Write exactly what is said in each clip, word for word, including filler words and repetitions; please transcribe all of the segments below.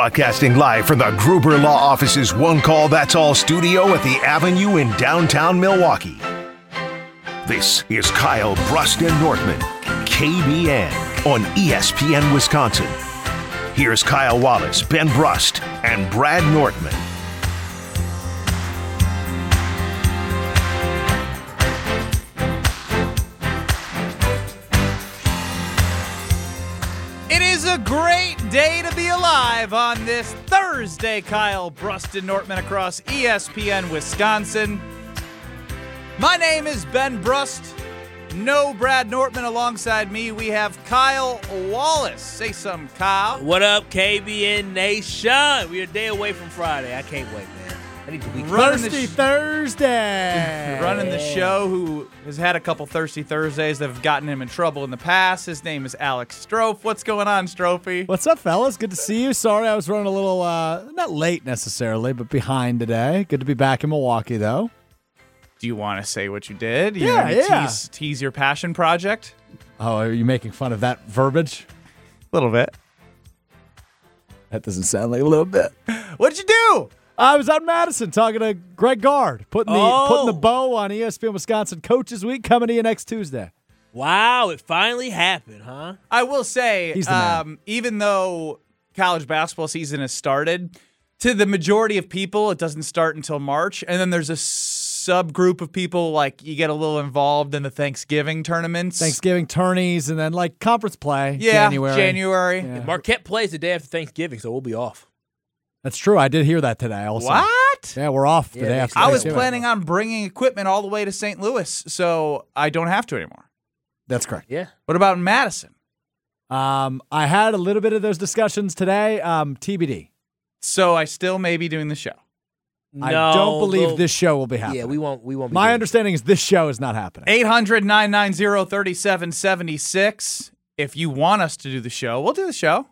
Broadcasting live from the Gruber Law Office's One Call That's All studio at the Avenue in downtown Milwaukee. This is Kyle Brust and Nortman, K B N, on E S P N Wisconsin. Here's Kyle Wallace, Ben Brust, and Brad Nortman. It is a great day to be alive on this Thursday. Kyle Brust and Nortman across E S P N Wisconsin. My name is Ben Brust. No Brad Nortman alongside me. We have Kyle Wallace. Say something, Kyle. What up, K B N Nation? We're a day away from Friday. I can't wait, man. I need to be Running Thirsty the sh- Thursday. Running the show, who has had a couple Thirsty Thursdays that have gotten him in trouble in the past. His name is Alex Strofe. What's going on, Strophe? What's up, fellas? Good to see you. Sorry I was running a little, uh, not late necessarily, but behind today. Good to be back in Milwaukee, though. Do you want to say what you did? You Yeah, wanna yeah. Tease, tease your passion project? Oh, are you making fun of that verbiage? A little bit. That doesn't sound like a little bit. What'd you do? I was out in Madison talking to Greg Gard, putting the Oh. putting the bow on E S P N Wisconsin Coaches Week coming to you next Tuesday. Wow, it finally happened, huh? I will say, He's the man. um, even though college basketball season has started, to the majority of people, it doesn't start until March. And then there's a subgroup of people, like, you get a little involved in the Thanksgiving tournaments. Thanksgiving tourneys and then like conference play. Yeah, January. January. Yeah. Marquette plays the day after Thanksgiving, so we'll be off. That's true. I did hear that today. Also, What? Yeah, we're off the Yeah, day next after. I was Thanksgiving. planning on bringing equipment all the way to Saint Louis, so I don't have to anymore. That's correct. Yeah. What about in Madison? Um, I had a little bit of those discussions today. Um, T B D. So I still may be doing the show. I No, don't believe we'll- this show will be happening. Yeah, we won't. We won't. Be My doing understanding is this show is not happening. eight hundred, nine nine zero, three seven seven six. If you want us to do the show, we'll do the show.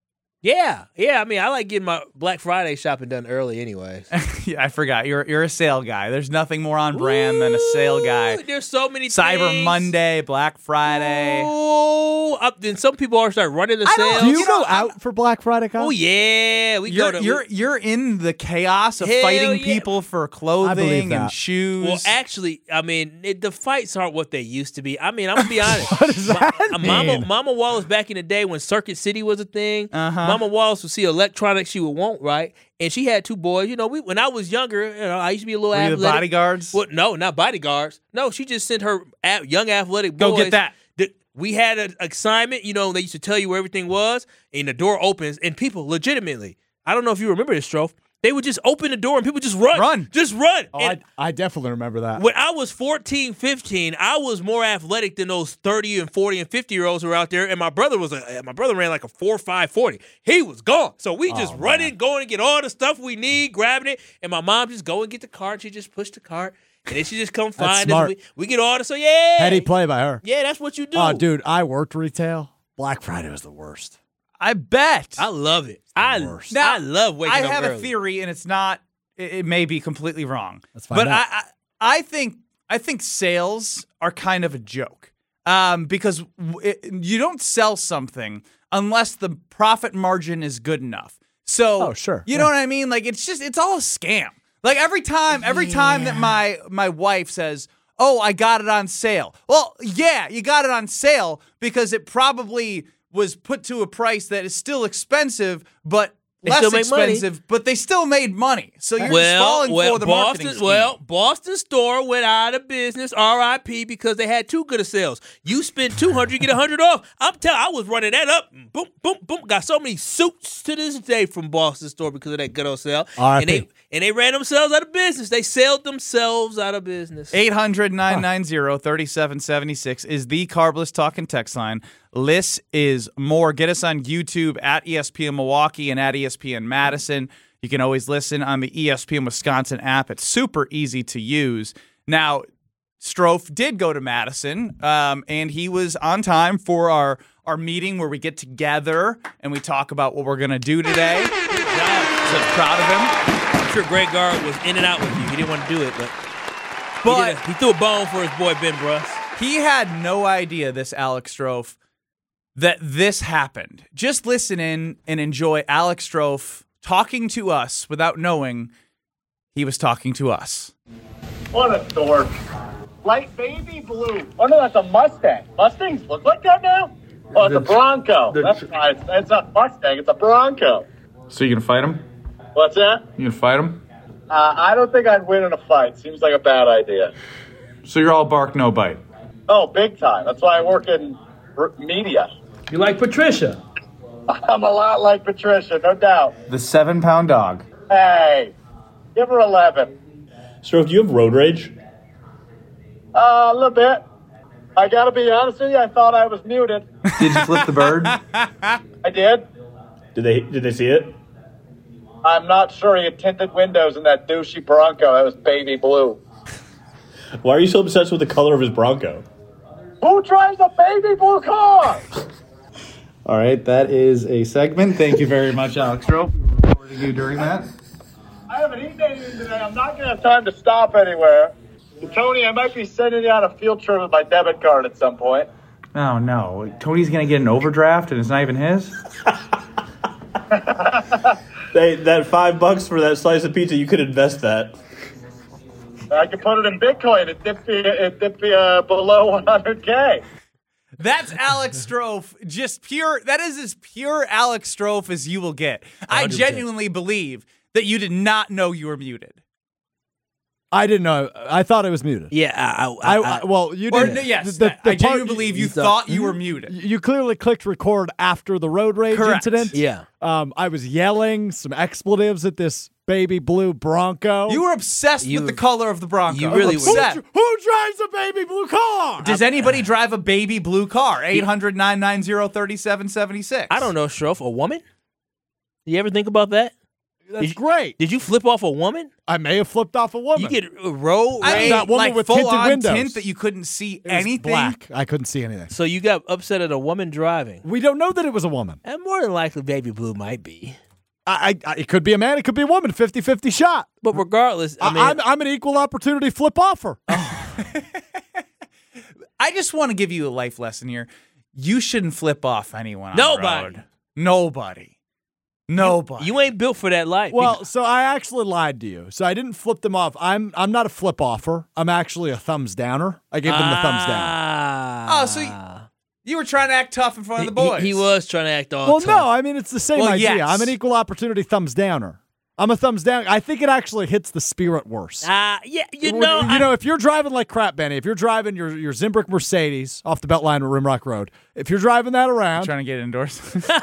Yeah, yeah. I mean, I like getting my Black Friday shopping done early, anyways. Yeah, I forgot. You're you're a sale guy. There's nothing more on brand than a sale guy. Ooh, There's so many Cyber things. Monday, Black Friday. Oh, up then some people are start running the I don't- sales. Do you, You go know, out for Black Friday, Kyle? Oh yeah, we You're go to. you're you're in the chaos of Hell fighting yeah. people for I believe clothing that. and shoes. Well, actually, I mean, it, the fights aren't what they used to be. I mean, I'm gonna be honest. What does that Ma- mean? Mama, Mama Wallace back in the day when Circuit City was a thing. Uh-huh. Mama Wallace would see electronics she would want, right? And she had two boys. You know, we when I was younger, you know, I used to be a little Were you the athletic. bodyguards? Well, no, not bodyguards. No, she just sent her a- young athletic boys. Go get that. that- We had an assignment, you know, they used to tell you where everything was, and the door opens, and people legitimately, I don't know if you remember this, Strofe, they would just open the door and people just run. Run. Just run. Oh, And I, I definitely remember that. when I was fourteen, fifteen, I was more athletic than those thirty and forty and fifty year olds who were out there. And my brother was a my brother ran like a four five forty. He was gone. So we just Oh, running, man. going to get all the stuff we need, grabbing it. And my mom just go and get the cart. She just push the cart. And then she just come find smart. us. We, we get all the so yeah. Heady play by her. Yeah, that's what you do. Oh, dude, I worked retail. Black Friday was the worst. I bet. I love it. I, worst. Now, I love waking I up have a early. theory, and it's not. It, it may be completely wrong. Let's find but out. I, I, I think, I think sales are kind of a joke, um, because w- it, you don't sell something unless the profit margin is good enough. So, Oh, sure. you Yeah. know what I mean? Like, it's just, it's all a scam. Like every time, every time that my my wife says, "Oh, I got it on sale." Well, yeah, you got it on sale because it probably was put to a price that is still expensive, but They less still make money. expensive, but they still made money. So you're just well, falling well, for the Boston, marketing scheme. well, Boston store went out of business, R I P, because they had too good of sales. You spend two hundred, you get one hundred off. I'm telling, I was running that up. Boom, boom, boom. Got so many suits to this day from Boston store because of that good old sale. R I P. And they and they ran themselves out of business. They sold themselves out of business. eight hundred, nine nine zero, three seven seven six is the Carbless Talk and Text line. Less is more. Get us on YouTube at E S P N Milwaukee and at E S P N Madison. You can always listen on the E S P N Wisconsin app. It's super easy to use. Now, Strofe did go to Madison, um, and he was on time for our, our meeting where we get together and we talk about what we're going to do today. So proud of him. I'm sure Greg Gard was in and out with you. He didn't want to do it, but, But he, did a- he threw a bone for his boy Ben Bruss. he had no idea, this Alex Strofe, that this happened. Just listen in and enjoy Alex Strofe talking to us without knowing he was talking to us. What a dork. Light baby blue. Oh, no, that's a Mustang. Mustangs look like that now? Oh, it's a Bronco. That's right. It's, it's not Mustang. It's a Bronco. So you gonna fight him? What's that? You gonna fight him? Uh, I don't think I'd win in a fight. Seems like a bad idea. So you're all bark, no bite. Oh, big time. That's why I work in r- media. You like Patricia? I'm a lot like Patricia, no doubt. The seven-pound dog. Hey, give her eleven. So, do you have road rage? Uh, a little bit. I gotta be honest with you, I thought I was muted. Did you flip the bird? I did. Did they did they see it? I'm not sure. He had tinted windows in that douchey Bronco. That was baby blue. Why are you so obsessed with the color of his Bronco? Who drives a baby blue car? All right, that is a segment. Thank you very much, Alex Strofe. We were recording you during that. I haven't eaten anything today. I'm not gonna have time to stop anywhere. Tony, I might be sending you on a field trip with my debit card at some point. Oh, no. Tony's going to get an overdraft and it's not even his? They, that five bucks for that slice of pizza, you could invest that. I could put it in Bitcoin. It dipped me, it dipped me uh, below one hundred K. That's Alex Strofe. Just pure, that is as pure Alex Strofe as you will get. I one hundred percent. genuinely believe that you did not know you were muted. I didn't know. I thought I was muted. Yeah, I, I, I, I well, you Or, didn't. no, yes, the- the I part- genuinely believe you, you thought, thought- you were muted. You clearly clicked record after the road rage Correct. incident. yeah. Um, I was yelling some expletives at this baby blue Bronco. You were obsessed You- with the color of the Bronco. you really were. who, obsessed. dr- who drives a baby blue car? Does anybody drive a baby blue car? eight hundred, nine nine zero, three seven seven six. I don't know, Strofe. A woman? You ever think about that? That's Did you- great. Did you flip off a woman? I may have flipped off a woman. You get a road I rage. mean, that woman like with full tinted on windows. tint that you couldn't see It was anything. black. I couldn't see anything. So you got upset at a woman driving. We don't know that it was a woman. And more than likely, baby blue might be. I, I, it could be a man. It could be a woman. fifty-fifty shot. But regardless, I I mean, I'm, I'm an equal opportunity flip offer. I just want to give you a life lesson here. You shouldn't flip off anyone on Nobody. the road. Nobody. Nobody. you ain't built for that life. Well, so I actually lied to you. So I didn't flip them off. I'm I'm not a flip offer. I'm actually a thumbs downer. I gave them the thumbs down. Ah. Oh, so you, you were trying to act tough in front of the He- boys. He, he was trying to act all Well, tough. no, I mean it's the same Well, idea. yes. I'm an equal opportunity thumbs downer. I'm a thumbs down. I think it actually hits the spirit worse. Ah, yeah, you When- know, you I- know, if you're driving like crap, Benny, if you're driving your your Zimbrick Mercedes off the Beltline at Rimrock Road, if you're driving that around, trying to get indoors.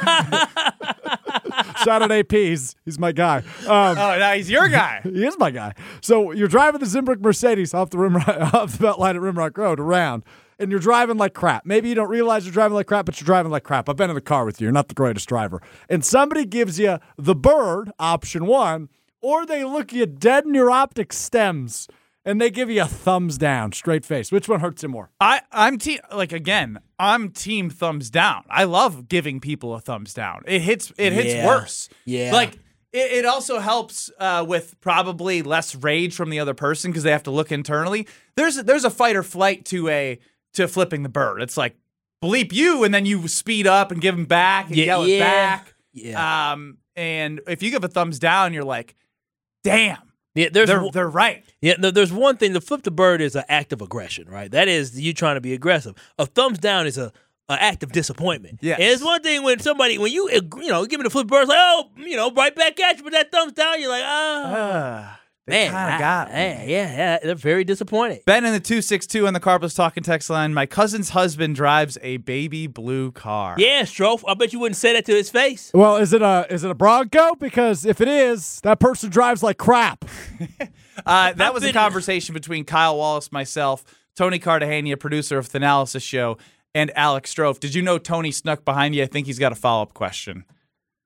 shout out A P, he's, he's my guy. Um, oh, no, he's your guy. He is my guy. So you're driving the Zimbrick Mercedes off the rim, off the Beltline at Rimrock Road around, and you're driving like crap. Maybe you don't realize you're driving like crap, but you're driving like crap. I've been in the car with you. You're not the greatest driver. And somebody gives you the bird, option one, or they look you dead in your optic stems, and they give you a thumbs down, straight face. Which one hurts you more? I, I'm team like again, I'm team thumbs down. I love giving people a thumbs down. It hits it hits Yeah. worse. Yeah. Like it, it also helps uh, with probably less rage from the other person because they have to look internally. There's there's a fight or flight to a to flipping the bird. It's like bleep you, and then you speed up and give them back and Yeah, yell it yeah. back. Yeah. Um, and if you give a thumbs down, you're like, damn, yeah, there's they're one- they're right. yeah, no, there's one thing. The flip the bird is an act of aggression, right? That is you trying to be aggressive. A thumbs down is a an act of disappointment. Yes. And it's one thing when somebody when you you know give me the flip bird, it's like oh you know right back at you, but that thumbs down, you're like ah Uh, they man, kind I- of got me. yeah, yeah, yeah, they're very disappointed. Ben in the two six two on the Carpless Talking text line. My cousin's husband drives a baby blue car. Yeah, Strofe, I bet you wouldn't say that to his face. Well, is it a is it a Bronco? Because if it is, that person drives like crap. Uh, that was a been- conversation between Kyle Wallace, myself, Tony Cartagena, producer of the Analysis Show, and Alex Strofe. Did you know Tony snuck behind you? I think he's got a follow-up question.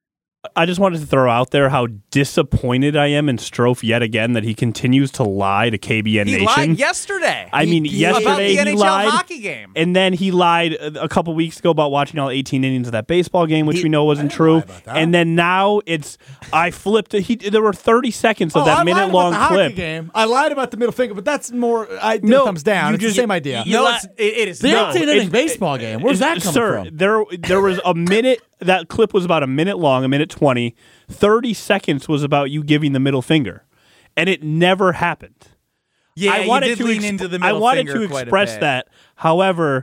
I just wanted to throw out there how disappointed I am in Strofe yet again that he continues to lie to K B N He Nation. lied yesterday. I mean, He- yesterday about the he N H L lied, hockey game. and then he lied a a couple weeks ago about watching all eighteen innings of that baseball game, which He- we know wasn't true. that. And then now it's I flipped. He there were thirty seconds of Oh, that I minute lied long about the clip. hockey game. I lied about the middle finger, but that's more. I did No, thumbs down. you It's just- the same idea. you no, li- it's, it, it is the not. eighteen inning it- baseball it- game. Where's that coming Sir, from? there there was a minute. That clip was about a minute long, a minute twenty. Thirty seconds was about you giving the middle finger, and it never happened. Yeah, I you wanted did to lean exp- into the I middle wanted finger to quite a express bit. that. However,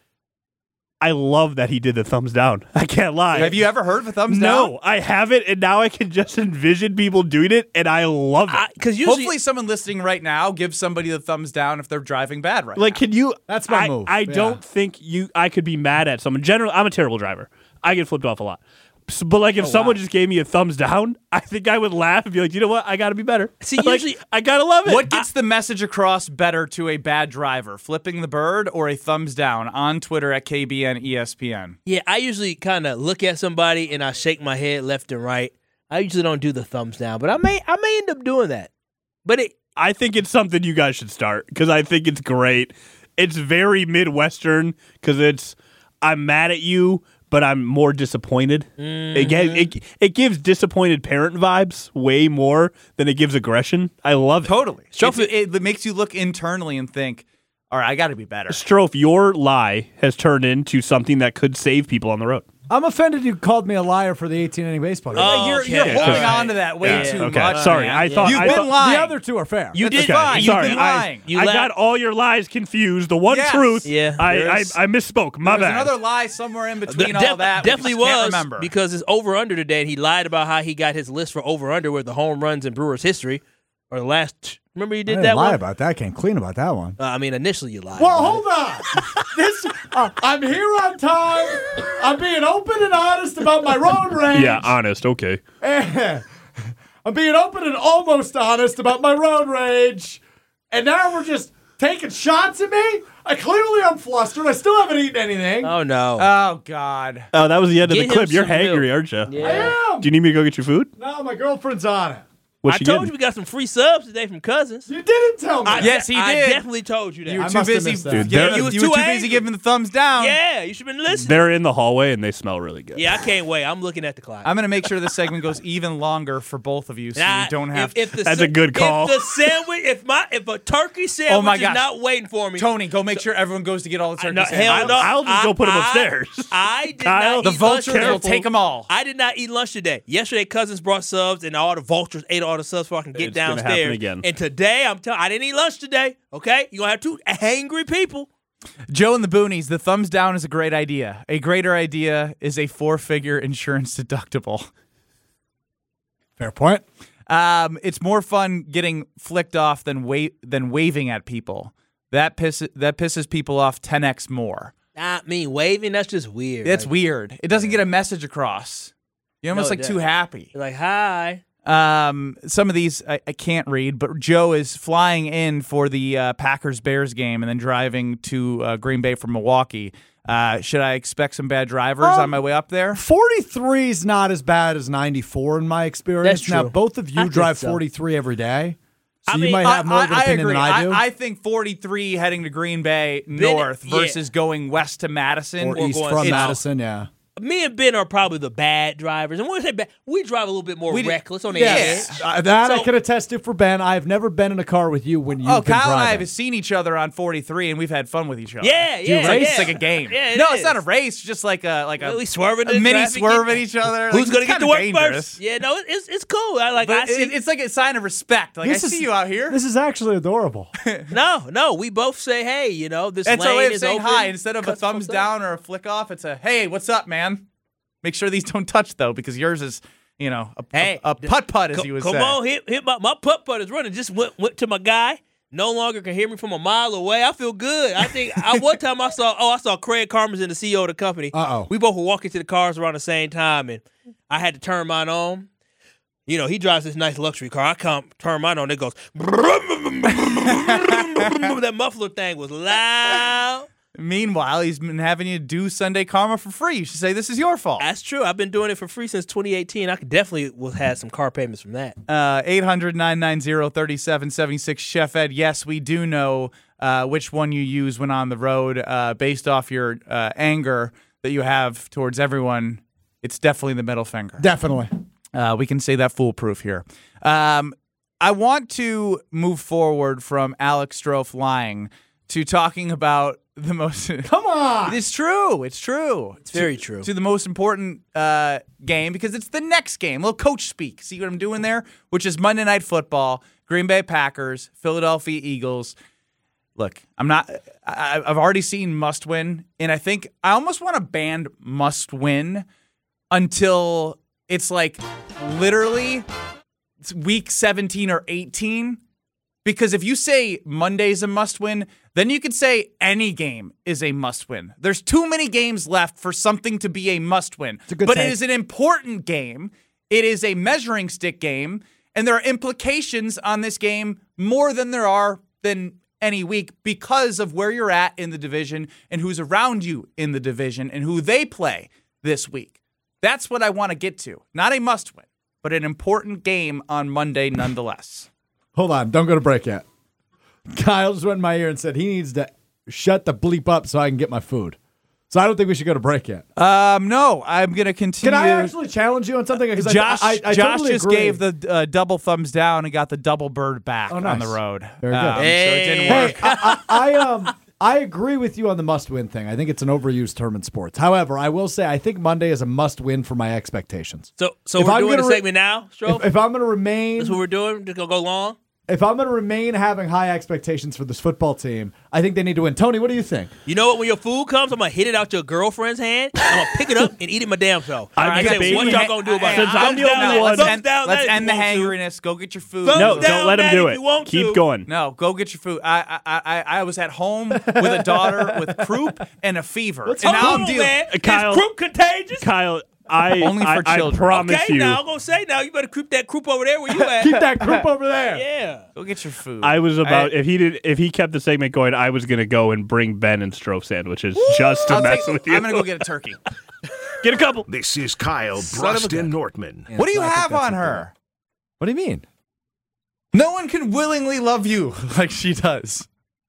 I love that he did the thumbs down. I can't lie. Have you ever heard of a thumbs down? No, I haven't, and now I can just envision people doing it, and I love it. Because usually, Hopefully, someone listening right now gives somebody the thumbs down if they're driving bad right like, now. can you? That's my I, move, I yeah. don't think you. I could be mad at someone. Generally, I'm a terrible driver. I get flipped off a lot. So, but like, if someone just gave me a thumbs down, I think I would laugh and be like, you know what? I got to be better. See, Like, usually- I gotta love it. What gets the message across better to a bad driver? Flipping the bird or a thumbs down on Twitter at K B N E S P N? yeah, I usually kind of look at somebody and I shake my head left and right. I usually don't do the thumbs down, but I may I may end up doing that. But it I think it's something you guys should start because I think it's great. It's very Midwestern because it's I'm mad at you, but I'm more disappointed. Mm-hmm. It, gi- it it gives disappointed parent vibes way more than it gives aggression. I love it. Totally. Strofe- It's- it, it makes you look internally and think, all right, I got to be better. Strofe, your lie has turned into something that could save people on the road. I'm offended you called me a liar for the eighteen inning baseball game. Oh, you're, okay. you're Yeah, holding all on to that way Yeah, too okay. much. Sorry, man. I thought You've I been thought- lying. The other two are fair. You That's did fine. You've Sorry, been I, lying. You I la- got all your lies confused. The one Yes. truth, Yeah. I, I There's- I misspoke. My There's bad. another lie somewhere in The- between all def- that. we definitely just can't was remember. because it's over under today, and he lied about how he got his list for over under with the home runs in Brewers history or the last. Remember you I did didn't that lie one? about that. I came clean about that one. Uh, I mean, initially you lied. Well, about it. hold on. This uh, I'm here on time. I'm being open and honest about my road rage. yeah, honest. Okay. I'm being open and almost honest about my road rage. And now we're just taking shots at me? I clearly am flustered. I still haven't eaten anything. Oh no. oh God. Oh, that was the end of Get the him clip. You're some milk. hangry, aren't you? yeah. I am. Do you need me to go get your food? No, my girlfriend's on it. What's I she told getting? you we got some free subs today from Cousins. You didn't tell me. I, Yes, he I did. definitely told you that. You were I too must have busy. missed that. Dude, yeah, they're- you, was you too were too busy angry. giving the thumbs down. yeah, you should have been listening. They're in the hallway and they smell really good. Yeah, I can't wait. I'm looking at the clock. I'm gonna make sure this segment goes even longer for both of you, so Nah, you don't have. if, if the That's sa- a good call. If the sandwich, if my if a turkey sandwich Oh my is gosh. not waiting for me, Tony, go make sure everyone goes to get all the turkey no, sandwiches. hell no. I'll just go I- put 'em I- upstairs. I did Kyle, not The eat lunch vultures today. will take them all. I did not eat lunch today. Yesterday, Cousins brought subs, and all the vultures ate all the subs so I can get It's gonna happen downstairs. again. And today, I'm telling, I didn't eat lunch today. Okay, you gonna have two angry people. Joe and the Boonies, the thumbs down is a great idea. A greater idea is a four-figure insurance deductible. Fair point. Um, it's more fun getting flicked off than wa- than waving at people. That pisses that pisses people off ten x more. I mean, waving, that's just weird. That's Like, weird. It doesn't get a message across. You're almost No, it like too doesn't. happy. you're like, hi. Um, some of these I, I can't read, but Joe is flying in for the uh, Packers-Bears game and then driving to uh, Green Bay from Milwaukee. Uh, should I expect some bad drivers Um, on my way up there? forty-three is not as bad as ninety-four in my experience. That's Now, true. both of you I think drive so. forty-three every day. So I you mean, might have more of an opinion agree. than I do. I, think forty-three heading to Green Bay north yeah. versus going west to Madison or or east going from south. Madison, yeah. Me and Ben are probably the bad drivers, and when we say bad, we drive a little bit more We d- reckless on the Yes. edge. Uh, that I So- can attest to for Ben. I've never been in a car with you when you've Oh, been Kyle and I driving. have seen each other on forty-three, and we've had fun with each other. Yeah, Do you yeah, race? yeah. It's like a game. Yeah, it no, is. it's not a race. Just like a like a, We swerving a in mini traffic, swerve yeah. at each other. Who's Like, gonna it's get to kinda work dangerous. first? Yeah, no, it- it's it's cool. I like. I But see. it, it's like a sign of respect. Like This I is- see you out here. This is actually adorable. no, no. We both say, hey, you know, this That's lane our way of is saying open. hi. Instead of a Cut some thumbs stuff. down or a flick off, it's a hey, what's up, man? Make sure these don't touch though, because yours is, you know, a, Hey, a, a putt putt, as Co- you would come say. on, hit, hit my my putt putt is running. Just went went to my guy. No longer can hear me from a mile away. I feel good. I think I, one time I saw oh I saw Craig Carmen's the C E O of the company. Uh-oh. We both were walking to the cars around the same time, and I had to turn mine on. You know, he drives this nice luxury car. I come turn mine on. It goes. That muffler thing was loud. Meanwhile, he's been having you do Sunday Karma for free. You should say this is your fault. That's true. I've been doing it for free since twenty eighteen. I could definitely will have some car payments from that. Uh, eight hundred, nine nine zero, three seven seven six. Chef Ed, yes, we do know uh, which one you use when on the road uh, based off your uh, anger that you have towards everyone. It's definitely the middle finger. Definitely. Uh, we can say that foolproof here. Um, I want to move forward from Alex Strofe lying to talking about the most. Come on. It's true. It's true. It's very true. To the most important uh, game because it's the next game. A little coach speak. See what I'm doing there? Which is Monday Night Football. Green Bay Packers, Philadelphia Eagles. Look, I'm not. I, I've already seen must win, and I think I almost want to ban must win until it's like literally it's week seventeen or eighteen. Because if you say Monday's a must-win, then you could say any game is a must-win. There's too many games left for something to be a must-win. It's a good but take. it is an important game. It is a measuring stick game, and there are implications on this game more than there are than any week because of where you're at in the division and who's around you in the division and who they play this week. That's what I want to get to. Not a must-win, but an important game on Monday nonetheless. Hold on. Don't go to break yet. Kyle just went in my ear and said he needs to shut the bleep up so I can get my food. So I don't think we should go to break yet. Um, no, I'm going to continue. Can I actually challenge you on something? Because Josh, I, I, I Josh totally just agree. gave the uh, double thumbs down and got the double bird back Oh, on nice. the road. Very good. Um, Hey. So it didn't Hey, work. I, I, I um I agree with you on the must-win thing. I think it's an overused term in sports. However, I will say I think Monday is a must-win for my expectations. So, so If we're I'm doing the gonna re- segment now, Stroke? If, if I'm going to remain, That's what we're doing? Just gonna go long? if I'm going to remain having high expectations for this football team, I think they need to win. Tony, what do you think? You know what? When your food comes, I'm gonna hit it out your girlfriend's hand. I'm gonna pick it up and eat it my damn self. I'm I gonna say, be- what y'all gonna do about it? Since I'm Thumbs the down, only let- one- thumbs End- down, let's let it end the if you want to. hangeriness. Go get your food. Thumbs No, down, don't let him Matt, do if it. you want Keep to. going. No, go get your food. I I I, I was at home with a daughter with croup and a fever. and now Hold I'm on, dealing. man. Kyle- Is croup contagious? Kyle, I, Only for I, I children. promise Okay, you, now I'm gonna say now you better creep that croup over there where you at. Keep that group over there. Yeah. Go get your food. I was about I- if he did if he kept the segment going, I was gonna go and bring Ben and Strofe sandwiches just to I'll mess take- with you. I'm gonna go get a turkey. Get a couple. This is Kyle Son of a Bruston Nortman. What do you I think have that's on a her? What do you mean? No one can willingly love you like she does.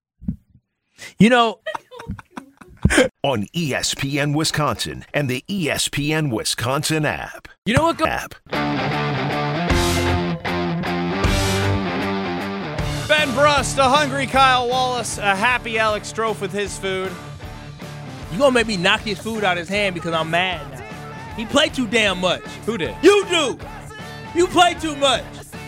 You know, On E S P N Wisconsin and the E S P N Wisconsin app. you know what? Go- App. Ben Brust, a hungry Kyle Wallace, a happy Alex Strofe with his food. You gonna make me knock his food out of his hand because I'm mad now. He played too damn much. Who did? You do. You play too much.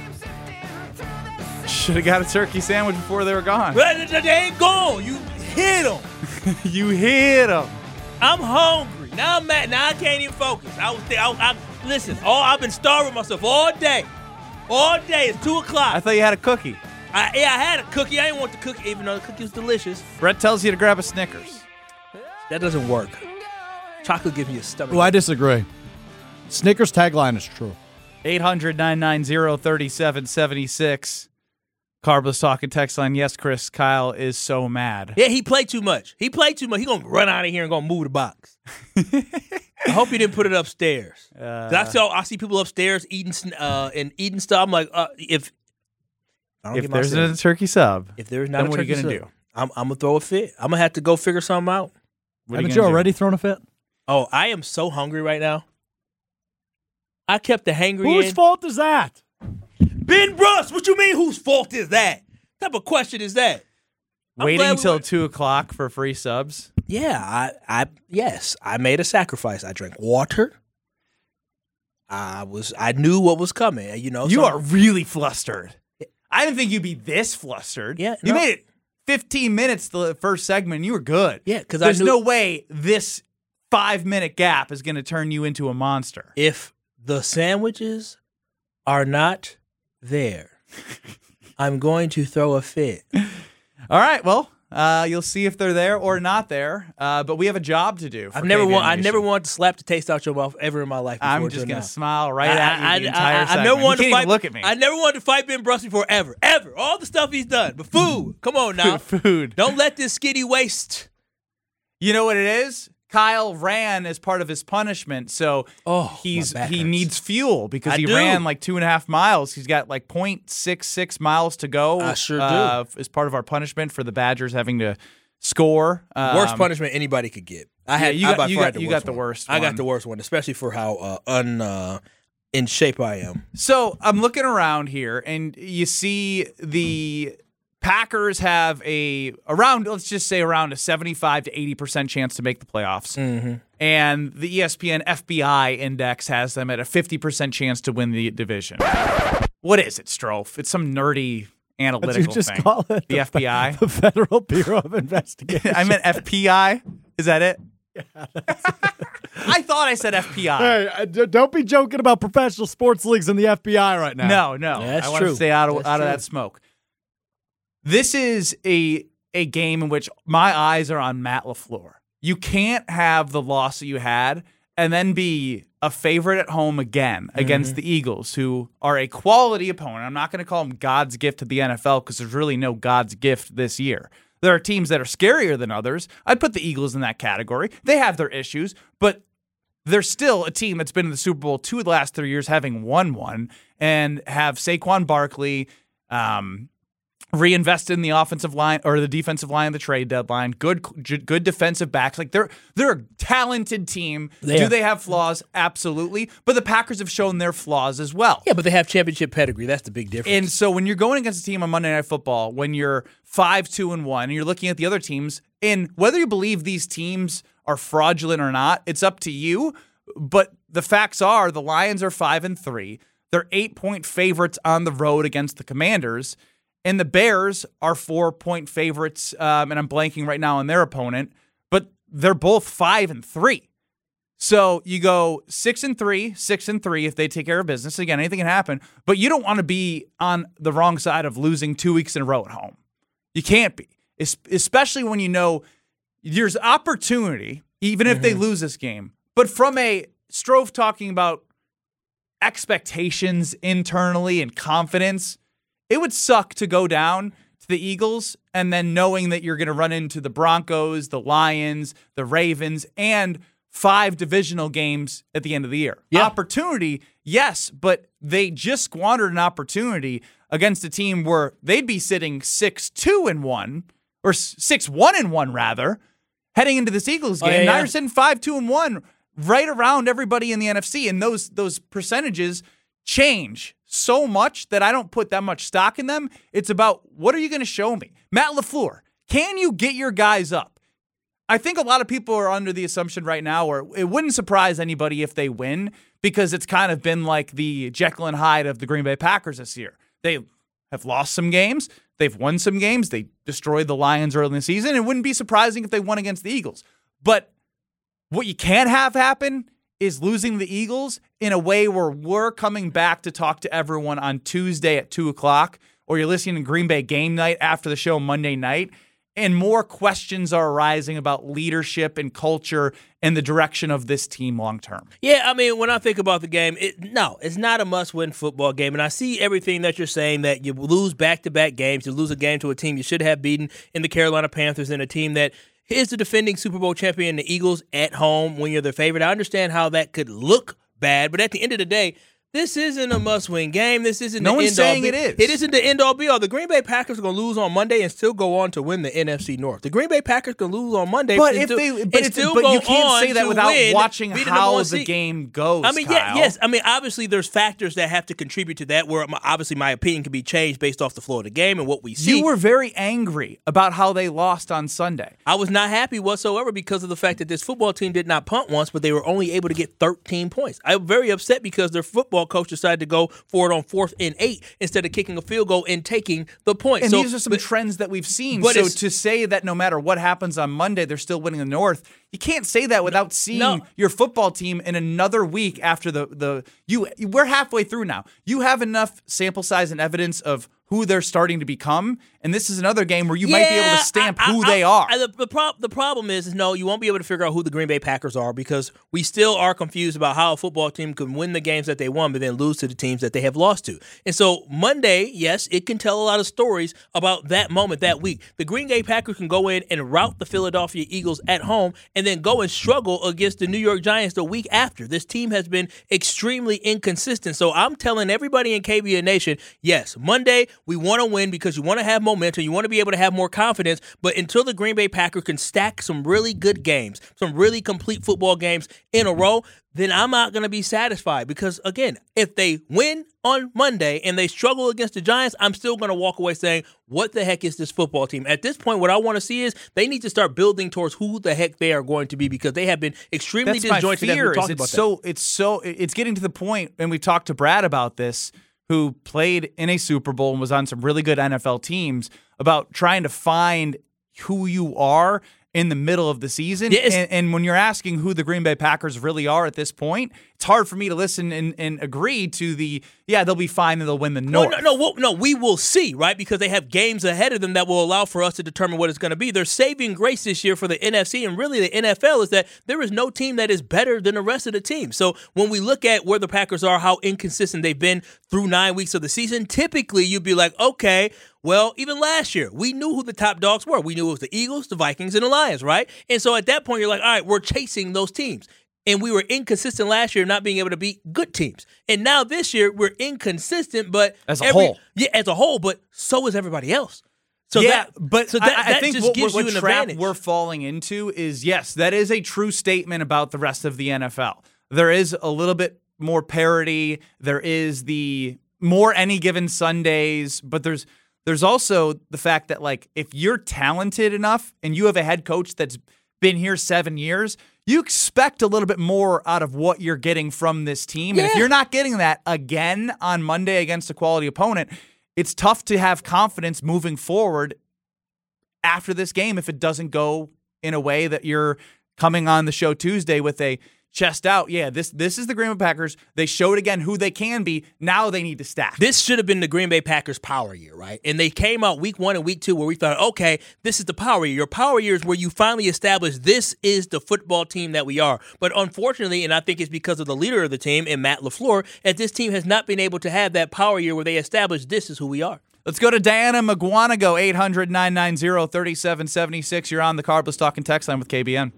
Should have got a turkey sandwich before they were gone. But they ain't gone. You hit him. You hit him. I'm hungry. Now I'm mad. Now I can't even focus. I was there. I, I, listen, all I've been starving myself all day. All day. It's two o'clock. I thought you had a cookie. I, yeah, I had a cookie. I didn't want the cookie, even though the cookie was delicious. Brett tells you to grab a Snickers. That doesn't work. Chocolate gives me a stomach. Well, I disagree. Snickers tagline is true. eight hundred, nine nine zero, three seven seven six. Carbless talking text line. Yes, Chris, Kyle is so mad. Yeah, he played too much. He played too much. He gonna run out of here and gonna move the box. I hope he didn't put it upstairs. Uh, 'Cause I saw I see people upstairs eating sn- uh, and eating stuff. I'm like, uh, if I don't if get there's my a turkey sub, if there's not then a what are you turkey gonna sub, do? I'm, I'm gonna throw a fit. I'm gonna have to go figure something out. What are you Haven't you gonna do? already thrown a fit? Oh, I am so hungry right now. I kept the hangry Whose in. fault is that? Ben Bruss, what you mean? Whose fault is that? What type of question is that? I'm Waiting glad we until went- two o'clock for free subs. Yeah, I, I, yes, I made a sacrifice. I drank water. I was, I knew what was coming. You know, You so- are really flustered. I didn't think you'd be this flustered. Yeah, you no. made it fifteen minutes the first segment. And you were good. Yeah, 'cause I there's knew- no way this five minute gap is going to turn you into a monster. if the sandwiches are not there, I'm going to throw a fit. All right, well, uh, you'll see if they're there or not there. Uh, but we have a job to do. For I've never K B N want, I Nation. never wanted to slap the taste out your mouth ever in my life. I'm before just till gonna now. smile right I, at you I, the I, entire I, I segment. never wanted you to can't fight. even look at me. I never wanted to fight Ben Brust before ever, ever. All the stuff he's done, but food. Come on now. Food. Don't let this skinny waist You know what it is? Kyle ran as part of his punishment, so Oh, he's my back he hurts. needs fuel because I he do. ran like two and a half miles. He's got like point six six miles to go. I sure do. uh, as part of our punishment for the Badgers having to score. Um, Worst punishment anybody could get. I had. you I got- by you far got- had the you worst got the one. worst I one. got the worst one, especially for how uh, un uh, in shape I am. So I'm looking around here, and you see the Packers have a around, let's just say around a seventy-five to eighty percent chance to make the playoffs. Mm-hmm. And the E S P N F B I index has them at a fifty percent chance to win the division. What is it, Strofe? It's some nerdy analytical you just thing. call it the F B I? the Federal Bureau of Investigation. I meant F P I. Is that it? Yeah. I thought I said F P I. Hey, uh, d- don't be joking about professional sports leagues and the F B I right now. No, no. That's I want to true. stay out of That's out of true. that smoke. This is a a game in which my eyes are on Matt LaFleur. You can't have the loss that you had and then be a favorite at home again against the Eagles, who are a quality opponent. I'm not going to call them God's gift to the N F L because there's really no God's gift this year. There are teams that are scarier than others. I'd put the Eagles in that category. They have their issues, but they're still a team that's been in the Super Bowl two of the last three years, having won one, and have Saquon Barkley um, reinvested in the offensive line or the defensive line of the trade deadline. Good, good defensive backs. Like they're they're a talented team. They Do are. they have flaws? Absolutely. But the Packers have shown their flaws as well. Yeah, but they have championship pedigree. That's the big difference. And so when you're going against a team on Monday Night Football, when you're five, two, and one, and you're looking at the other teams, and whether you believe these teams are fraudulent or not, it's up to you. But the facts are the Lions are five and three. They're eight point favorites on the road against the Commanders. And the Bears are four point favorites. Um, and I'm blanking right now on their opponent, but they're both five and three. So you go six and three, six and three if they take care of business. Again, anything can happen, but you don't want to be on the wrong side of losing two weeks in a row at home. You can't be, es- especially when you know there's opportunity, even if they lose this game. But from a Strofe talking about expectations internally and confidence, it would suck to go down to the Eagles and then knowing that you're going to run into the Broncos, the Lions, the Ravens, and five divisional games at the end of the year. Yeah. Opportunity, yes, but they just squandered an opportunity against a team where they'd be sitting six two and one, or six one and one rather, heading into this Eagles game. Oh, yeah, now yeah. you're sitting five two and one, right around everybody in the N F C, and those those percentages change so much that I don't put that much stock in them. It's about, what are you going to show me? Matt LaFleur, can you get your guys up? I think a lot of people are under the assumption right now, or it wouldn't surprise anybody if they win, because it's kind of been like the Jekyll and Hyde of the Green Bay Packers this year. They have lost some games. They've won some games. They destroyed the Lions early in the season. It wouldn't be surprising if they won against the Eagles. But what you can't have happen is losing the Eagles in a way where we're coming back to talk to everyone on Tuesday at two o'clock, or you're listening to Green Bay Game Night after the show Monday night, and more questions are arising about leadership and culture and the direction of this team long term. Yeah, I mean, when I think about the game, it, no, it's not a must-win football game. And I see everything that you're saying, that you lose back-to-back games, you lose a game to a team you should have beaten in the Carolina Panthers, and a team that is the defending Super Bowl champion, the Eagles, at home when you're the favorite. I understand how that could look bad, but at the end of the day, this isn't a must-win game. This isn't No the one's end-all saying be- it is. It isn't the end-all be-all. The Green Bay Packers are going to lose on Monday and still go on to win the N F C North. The Green Bay Packers can lose on Monday, But and if still- they, and but, it's, still but go you can't on say that to without win, watching beating the how number one the seed. game goes. I mean, yeah, Kyle. yes. I mean, obviously, there's factors that have to contribute to that. Where my, obviously, my opinion can be changed based off the flow of the game and what we see. You were very angry about how they lost on Sunday. I was not happy whatsoever because of the fact that this football team did not punt once, but they were only able to get thirteen points. I'm very upset because their football coach decided to go for it on fourth and eight instead of kicking a field goal and taking the point. And so, these are some but- trends that we've seen. but So it's- to say that no matter what happens on Monday, they're still winning the North, you can't say that without seeing No. your football team in another week after the the you. We're halfway through now. You have enough sample size and evidence of who they're starting to become. And this is another game where you might be able Yeah, to stamp I- I- who I- they are. I- the, the, prob- the problem is, is, no, you won't be able to figure out who the Green Bay Packers are because we still are confused about how a football team can win the games that they won but then lose to the teams that they have lost to. And so Monday, yes, it can tell a lot of stories about that moment, that week. The Green Bay Packers can go in and rout the Philadelphia Eagles at home and then go and struggle against the New York Giants the week after. This team has been extremely inconsistent. So I'm telling everybody in K B N Nation, yes, Monday we want to win because you want to have momentum, you want to be able to have more confidence, but until the Green Bay Packers can stack some really good games, some really complete football games in a row, then I'm not going to be satisfied because, again, if they win on Monday and they struggle against the Giants, I'm still going to walk away saying, what the heck is this football team? At this point, what I want to see is they need to start building towards who the heck they are going to be because they have been extremely That's my disjointed. fear. As we Is talked it's about so that. it's so it's getting to the point, and we've talked to Brad about this, who played in a Super Bowl and was on some really good N F L teams, about trying to find who you are in the middle of the season. Yeah, it's- and, and when you're asking who the Green Bay Packers really are at this point, it's hard for me to listen and, and agree to the, yeah, they'll be fine and they'll win the North. Well, no, no, well, no, we will see, right? Because they have games ahead of them that will allow for us to determine what it's going to be. Their saving grace this year for the N F C and really the N F L is that there is no team that is better than the rest of the team. So when we look at where the Packers are, how inconsistent they've been through nine weeks of the season, typically you'd be like, okay, well, even last year, we knew who the top dogs were. We knew it was the Eagles, the Vikings, and the Lions, right? And so at that point, you're like, all right, we're chasing those teams. And we were inconsistent last year, not being able to beat good teams. And now this year, we're inconsistent, but As a every, whole. yeah, as a whole, but so is everybody else. So yeah, that, but so that, I, I that think just what, gives what you an trap advantage. we're falling into is, yes, that is a true statement about the rest of the N F L. There is a little bit more parity. There is the more any given Sundays, but there's there's also the fact that, like, if you're talented enough and you have a head coach that's been here seven years, you expect a little bit more out of what you're getting from this team. And if Yeah. you're not getting that again on Monday against a quality opponent, it's tough to have confidence moving forward after this game if it doesn't go in a way that you're coming on the show Tuesday with a chest out. Yeah, this this is the Green Bay Packers. They showed again who they can be. Now they need to stack. This should have been the Green Bay Packers power year, right? And they came out week one and week two where we thought, okay, this is the power year. Your power year is where you finally establish this is the football team that we are. But unfortunately, and I think it's because of the leader of the team and Matt LaFleur, that this team has not been able to have that power year where they establish this is who we are. Let's go to Diana McGuanago, eight hundred, nine nine zero, three seven seven six. You're on the Carbless Talking Text Line with K B N.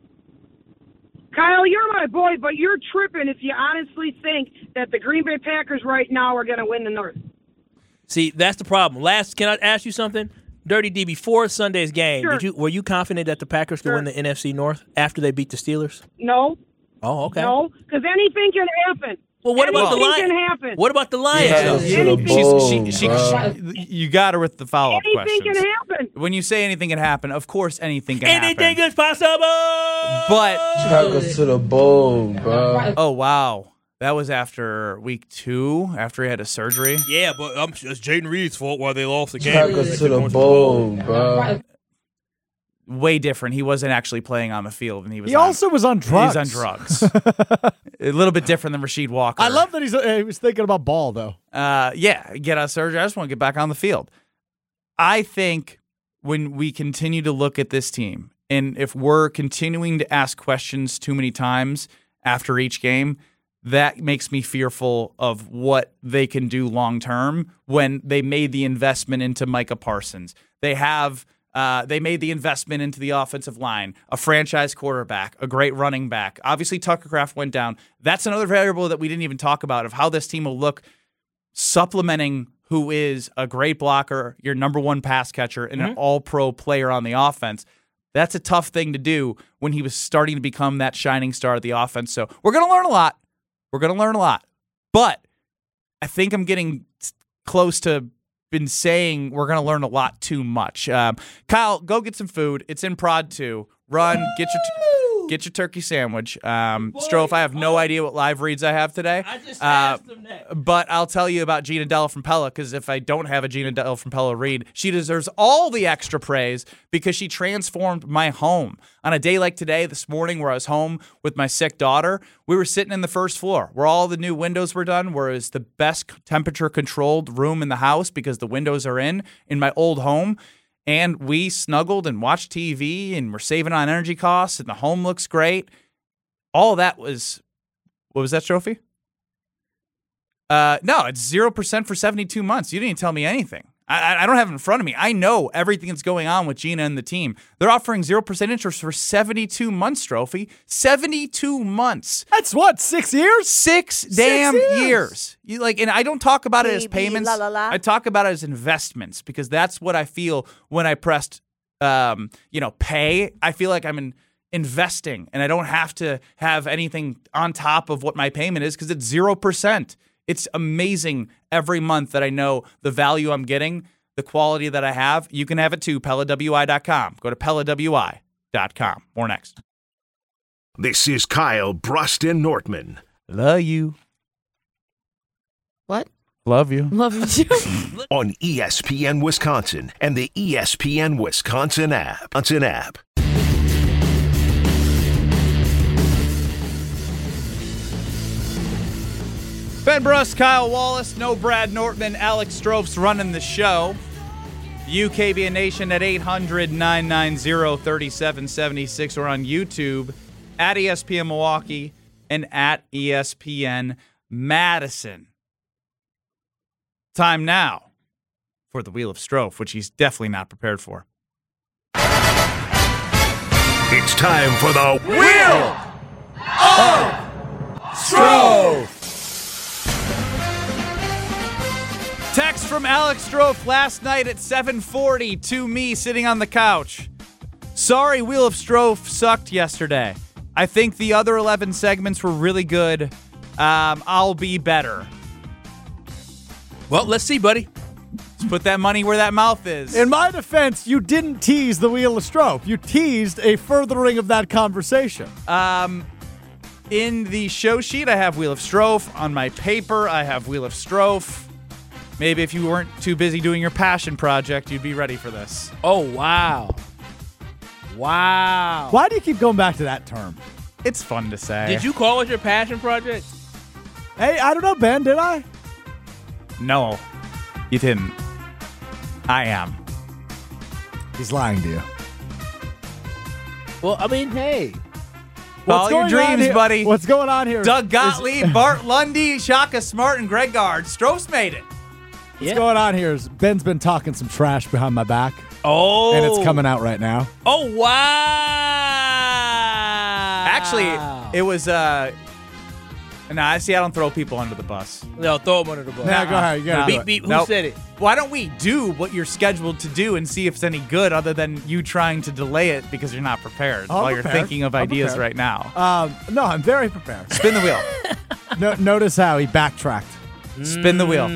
Kyle, you're my boy, but you're tripping if you honestly think that the Green Bay Packers right now are going to win the North. See, that's the problem. Last, can I ask you something? Dirty D, before Sunday's game, Sure. did you were you confident that the Packers could Sure. win the N F C North after they beat the Steelers? No, Oh, okay. no, because anything can happen. Well, what about the Anything Lions? can happen. What about the Lions? Yeah, though? to the Anything- bowl, She's, she, she, bruh. she, you got her with the follow-up Anything questions. can happen. When you say anything can happen, of course anything can Anything happen. is possible. But Take us to the bowl, bro. oh wow, that was after week two, after he had a surgery. Yeah, but um, it's Jaden Reed's fault why they lost the game. Take us to the bowl, bro. Way different. He wasn't actually playing on the field, and he was. He on, also was on drugs. He's on drugs. A little bit different than Rasheed Walker. I love that he's uh, he was thinking about ball though. Uh, yeah, get out of surgery. I just want to get back on the field. I think when we continue to look at this team, and if we're continuing to ask questions too many times after each game, that makes me fearful of what they can do long term when they made the investment into Micah Parsons. They have uh, they made the investment into the offensive line, a franchise quarterback, a great running back. Obviously, Tucker Kraft went down. That's another variable that we didn't even talk about of how this team will look, supplementing who is a great blocker, your number one pass catcher, and an all-pro player on the offense. That's a tough thing to do when he was starting to become that shining star of the offense. So we're going to learn a lot. We're going to learn a lot. But I think I'm getting close to been saying we're going to learn a lot too much. Um, Kyle, go get some food. It's in Prod two. Run, get your t- Get your turkey sandwich. Um, Strofe, I have no idea what live reads I have today. I just uh, asked him that. But I'll tell you about Gina Della from Pella, because if I don't have a Gina Della from Pella read, she deserves all the extra praise because she transformed my home. On a day like today, this morning, where I was home with my sick daughter, we were sitting in the first floor where all the new windows were done, where it was the best temperature-controlled room in the house because the windows are in, in my old home. And we snuggled and watched T V, and we're saving on energy costs, and the home looks great. All that was, what was that, Trophy? Uh, no, it's zero percent for seventy-two months. You didn't even tell me anything. I, I don't have it in front of me. I know everything that's going on with Gina and the team. They're offering zero percent interest for seventy-two months, Trophy. seventy-two months. That's what, six years? Six damn years. years. You like, and I don't talk about it as Baby, payments. la, la, la. I talk about it as investments because that's what I feel when I pressed, um, you know, pay. I feel like I'm in, investing, and I don't have to have anything on top of what my payment is because it's zero percent. It's amazing every month that I know the value I'm getting, the quality that I have. You can have it too, Pella W I dot com. Go to Pella W I dot com. More next. This is Kyle Bruston Nortman. Love you. What? Love you. Love you too. On E S P N Wisconsin and the E S P N Wisconsin app. Wisconsin app. Ben Bruss, Kyle Wallace, no Brad Nortman, Alex Strofe's running the show. U K B N Nation at eight hundred, nine nine zero, three seven seven six or on YouTube at E S P N Milwaukee and at E S P N Madison. Time now for the Wheel of Strofe, which he's definitely not prepared for. It's time for the Wheel of Strofe! Text from Alex Strofe last night at seven forty to me sitting on the couch. Sorry, Wheel of Strofe sucked yesterday. I think the other eleven segments were really good. Um, I'll be better. Well, let's see, buddy. Let's put that money where that mouth is. In my defense, you didn't tease the Wheel of Strofe. You teased a furthering of that conversation. Um, in the show sheet, I have Wheel of Strofe. On my paper, I have Wheel of Strofe. Maybe if you weren't too busy doing your passion project, you'd be ready for this. Oh, wow. Wow. Why do you keep going back to that term? It's fun to say. Did you call it your passion project? Hey, I don't know, Ben, did I? No, you didn't. I am. He's lying to you. Well, I mean, hey. Follow your going on dreams, here- buddy. What's going on here? Doug is- Gottlieb, Bart Lundy, Shaka Smart, and Greg Gard. Stroh's made it. What's going on here is Ben's been talking some trash behind my back, Oh. and it's coming out right now. Oh, wow. Actually, it was, uh, no, I see I don't throw people under the bus. No, throw him under the bus. Now go ahead. You gotta Nah. do Beep, it. beep. Who Nope. said it? Why don't we do what you're scheduled to do and see if it's any good other than you trying to delay it because you're not prepared Oh, I'm while you're prepared. thinking of I'm ideas prepared. right now. Um, no, I'm very prepared. Spin the wheel. no, notice how he backtracked. Spin the wheel.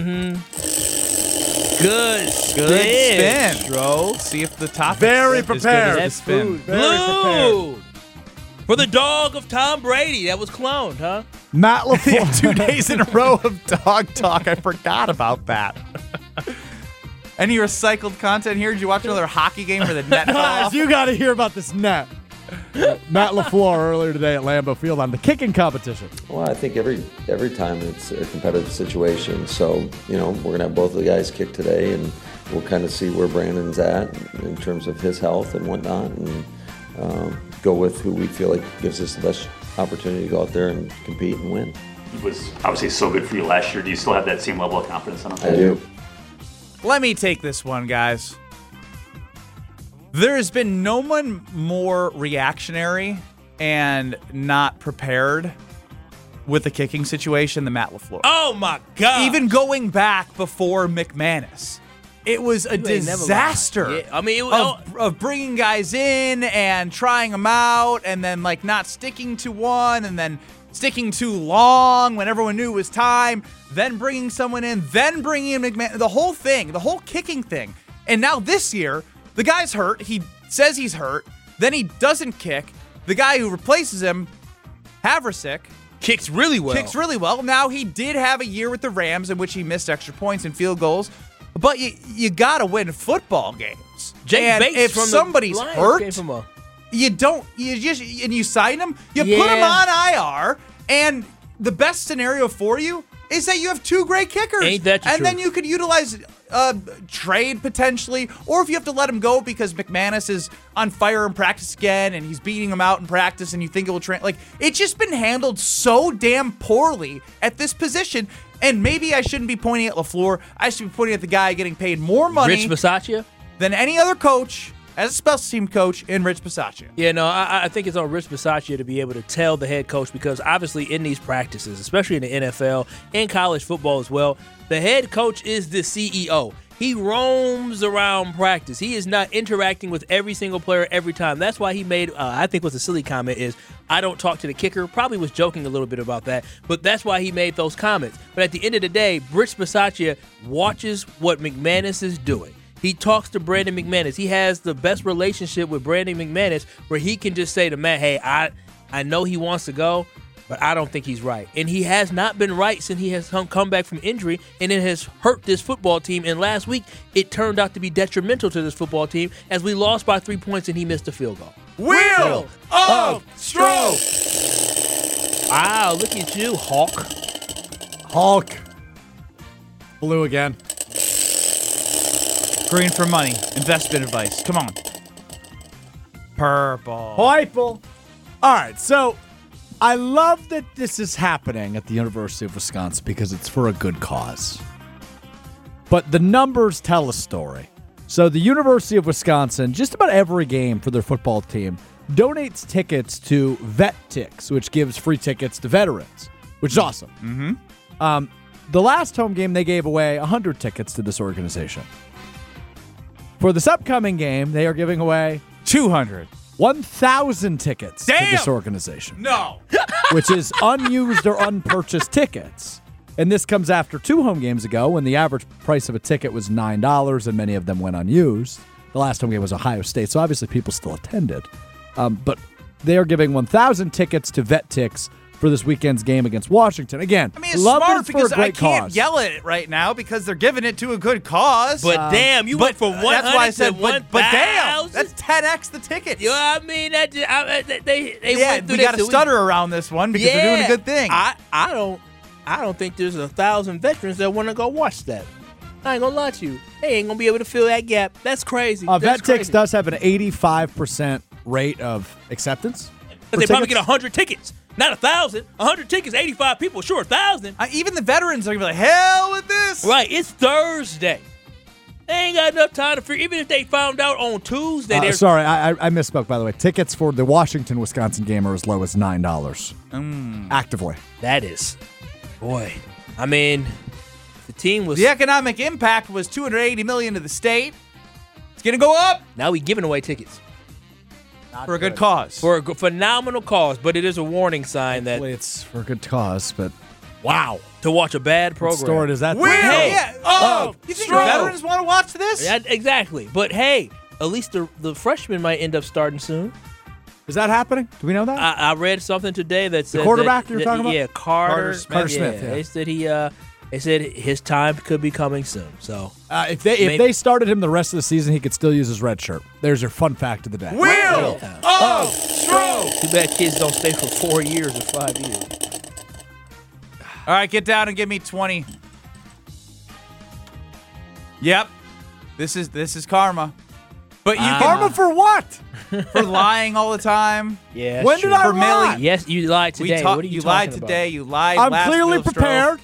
Good Good spin, spin. bro. See if the topic Very is good as prepared. the That's spin. food. Very prepared. Blue. For the dog of Tom Brady that was cloned, huh? Matt LaFleur. Two days in a row of dog talk. I forgot about that. Any recycled content here? Did you watch another hockey game where the net fell Guys, off? you got to hear about this net. Matt LaFleur earlier today at Lambeau Field on the kicking competition. Well, I think every every time it's a competitive situation. So, you know, we're going to have both of the guys kick today, and we'll kind of see where Brandon's at in terms of his health and whatnot, and um, go with who we feel like gives us the best opportunity to go out there and compete and win. He was obviously so good for you last year. Do you still have that same level of confidence in him? I do. Let me take this one, guys. There's been no one more reactionary and not prepared with the kicking situation than Matt LaFleur. Oh, my God. Even going back before McManus, it was a You ain't never disaster lied. Yeah, I mean, it was- of, of bringing guys in and trying them out and then like not sticking to one and then sticking too long when everyone knew it was time, then bringing someone in, then bringing in McManus, the whole thing, the whole kicking thing. And now this year, the guy's hurt. He says he's hurt. Then he doesn't kick. The guy who replaces him, Havrasek, kicks really well. Kicks really well. Now, he did have a year with the Rams in which he missed extra points and field goals, but you you got to win football games. Jake and Bates if from somebody's the Lions hurt, came from a- you don't you just and you sign him, you Yeah. put him on I R, and the best scenario for you is that you have two great kickers. Ain't that the and truth? then you could utilize uh, trade potentially, or if you have to let him go because McManus is on fire in practice again and he's beating him out in practice and you think it will train. Like, it's just been handled so damn poorly at this position. And maybe I shouldn't be pointing at LaFleur. I should be pointing at the guy getting paid more money Rich Bisaccia? than any other coach as a special team coach in Rich Bisaccia. Yeah, no, I, I think it's on Rich Bisaccia to be able to tell the head coach, because obviously in these practices, especially in the N F L, in college football as well, the head coach is the C E O. He roams around practice. He is not interacting with every single player every time. That's why he made, uh, I think was a silly comment, is I don't talk to the kicker. Probably was joking a little bit about that, but that's why he made those comments. But at the end of the day, Rich Bisaccia watches what McManus is doing. He talks to Brandon McManus. He has the best relationship with Brandon McManus where he can just say to Matt, hey, I, I know he wants to go, but I don't think he's right. And he has not been right since he has come back from injury, and it has hurt this football team. And last week, it turned out to be detrimental to this football team as we lost by three points and he missed a field goal. Wheel of Stro! Wow, look at you, Hawk. Hulk. Blue again. Green for money. Investment advice. Come on. Purple. Purple. All right, so I love that this is happening at the University of Wisconsin because it's for a good cause. But the numbers tell a story. So the University of Wisconsin, just about every game for their football team, donates tickets to VetTix, which gives free tickets to veterans, which is awesome. Mm-hmm. Um, the last home game, they gave away one hundred tickets to this organization. For this upcoming game, they are giving away two hundred. one thousand tickets Damn! to this organization. No. Which is unused or unpurchased tickets. And this comes after two home games ago when the average price of a ticket was nine dollars and many of them went unused. The last home game was Ohio State, so obviously people still attended. Um, but they are giving one thousand tickets to VetTix for this weekend's game against Washington. Again, I mean, it's love smart it for a because great I can't cause. yell at it right now because they're giving it to a good cause. But Um, damn, you but went from one That's why I hundred said, to but, but damn, one thousand? that's ten x the tickets. You know what I mean? That just, I, they they, they yeah, went through we got to this. stutter around this one because yeah, they're doing a good thing. I, I don't I don't think there's a thousand veterans that want to go watch that. I ain't gonna lie to you. They ain't gonna be able to fill that gap. That's crazy. Uh, That's VetTix crazy. does have an eighty-five percent rate of acceptance. But they probably get one hundred tickets. Not a thousand. one hundred tickets, eighty-five people. Sure, a thousand. Uh, even the veterans are going to be like, hell with this. Right, it's Thursday. They ain't got enough time to figure. Even if they found out on Tuesday, Uh, they're sorry, I, I I misspoke, by the way. Tickets for the Washington-Wisconsin game are as low as nine dollars. Mm. Actively. That is. Boy. I mean, the team was. The economic impact was two hundred eighty million dollars to the state. It's going to go up Now we giving away tickets. for a good cause. For a g- phenomenal cause, but it is a warning sign that Hopefully it's for a good cause, but wow. to watch a bad What program. store does that Wheel Hey. yeah. Oh, you think the Stro. veterans want to watch this? Yeah, exactly. But hey, at least the the freshmen might end up starting soon. Is that happening? Do we know that? I, I read something today that said quarterback that, you're that- talking about? Yeah, Carter, Carter Smith. Carter Smith, yeah. They said he uh they said his time could be coming soon. So Uh, if they if Maybe- they started him the rest of the season, he could still use his red shirt. There's your fun fact of the day. Wheel Yeah. of Stro. Too bad kids don't stay for four years or five years. All right, get down and give me twenty. Yep. This is this is karma. But you Ah. can Karma for what? for lying all the time. Yeah. When did I For lie? Millie. Yes, you lied We today. talk- what are you, you talking lied about? today. You lied. I'm last clearly Wheel Stro. prepared.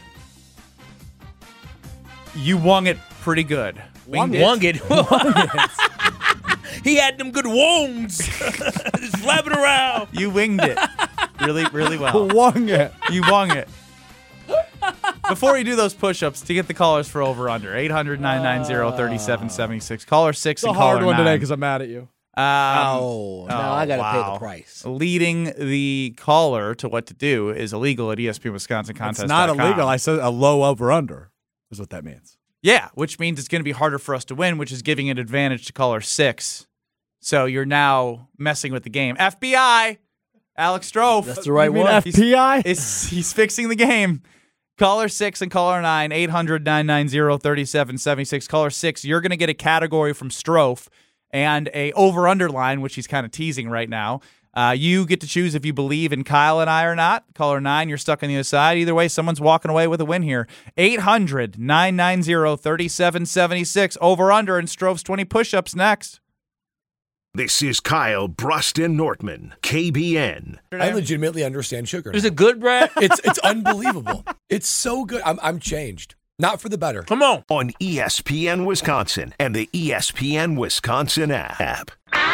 You wung it pretty good. Wung Winged it. Wung it. He had them good wongs. Just flapping around. You winged it. Really, really well. Wung it. You wung it. Before you do those push-ups, to get the callers for over-under, eight hundred, nine nine zero, three seven seven six. Caller six It's a and caller hard one nine. today because I'm mad at you. Um, Oh, now I got to pay wow. the price. Leading the caller to what to do is illegal at E S P N Wisconsin Contest. It's not illegal. I said a low over under is what that means. Yeah, which means it's going to be harder for us to win, which is giving an advantage to caller six. So you're now messing with the game. F B I, Alex Strofe. That's the right You mean one. F P I? He's, he's fixing the game. Caller six and caller nine, eight hundred, nine nine zero, three seven seven six. Caller six, you're going to get a category from Strofe and a over-under line, which he's kind of teasing right now. Uh, you get to choose if you believe in Kyle and I or not. Caller nine, you're stuck on the other side. Either way, someone's walking away with a win here. eight hundred, nine nine zero, three seven seven six. Over-under and Strofe's twenty push-ups next. This is Kyle Bruston Nortman, K B N. I legitimately understand sugar. Is it good, Brad? It's it's unbelievable. It's so good. I'm I'm changed. Not for the better. Come on. On E S P N Wisconsin and the E S P N Wisconsin app.